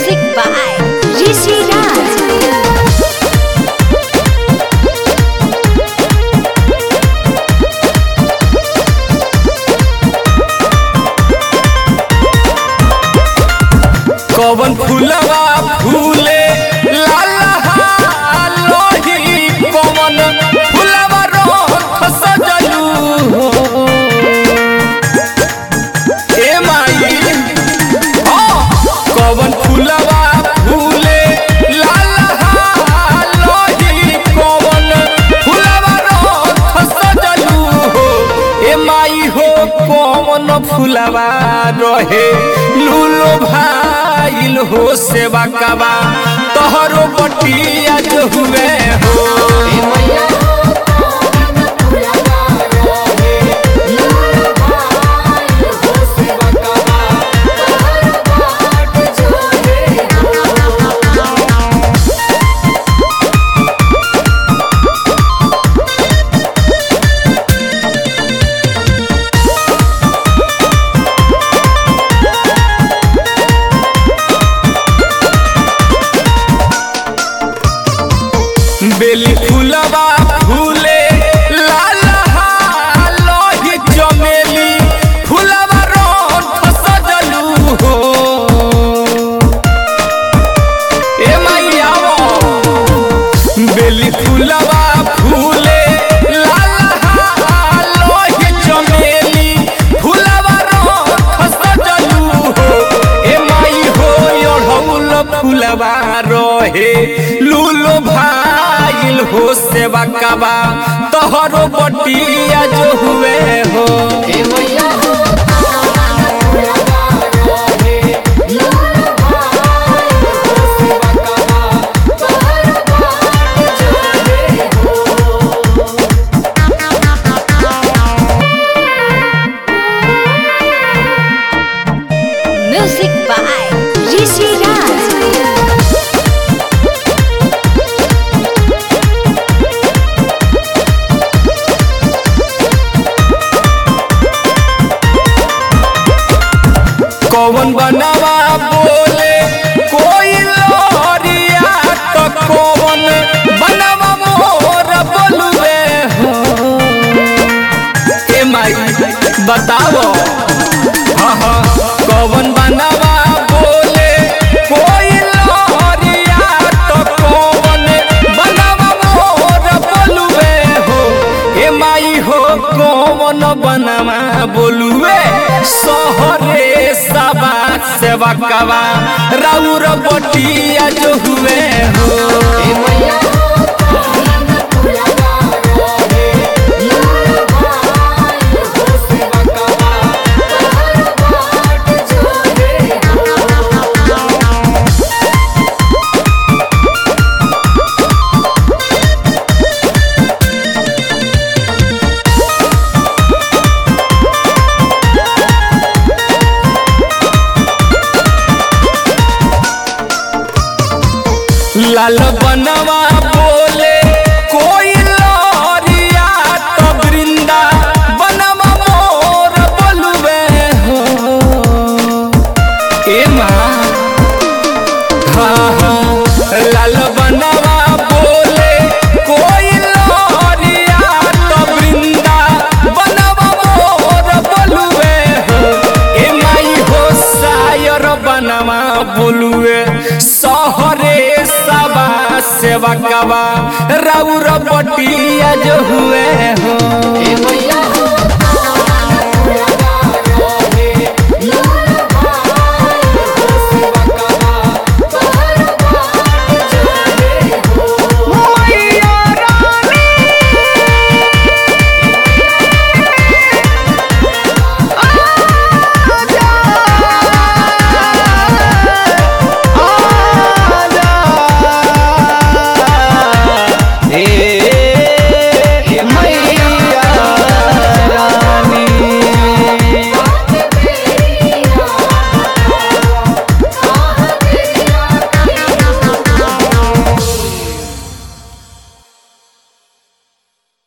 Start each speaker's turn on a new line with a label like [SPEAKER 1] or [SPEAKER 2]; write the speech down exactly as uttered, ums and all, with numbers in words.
[SPEAKER 1] Music by Rishi Raj.
[SPEAKER 2] कवन फूलवा फूले लाला लोही कवन फूलवा रोथ सजलू ए माई हो कवन फूलवा फूले लाला लोही कवन फूलवा रोथ सजलू हो ए माई हो कवन फूलवा रहे लूलो भाईल हो सेवा कबा तोहरो बटिया जो हुए हो बेली फूलवा फूले लाला लोही चमेली फूलवा रोथ सजलू हो ए मैया बेली फूलवा फूले लाला लोही चमेली फूलवा रोथ सजलू हो ए माई हो अढ़ौल फूलवा रहे लूलो भाईल हो सेवा कबा तोहरो बटिया जो हुए हो ए मैया हो
[SPEAKER 1] Music by Rishi Raj.
[SPEAKER 2] कौन बनवा बोले कोई लोरिया तो कौन बनवा मोर बोलुए हो ए माई बताओ हाँ हाँ कौन बनवा बोले कोई लोरिया तो कौन बनवा मोर बोलुए हो ए माई हो कौन बनवा बोलुए सोहरे सबा सेवा कबा राउर बटिया जो हुए हो ए मैया लाल बनवा बोले कोई लोरिया तो वृंदा बनवा मोर बोलुए हो ए माँ हाँ हाँ लाल बनवा बोले कोई लोरिया तो वृंदा बनवा मोर बोलुए हो ए माई हो शायर बनवा बोलुए सहरे सबा सेवा कबा राउर बटिया जो हुए हो।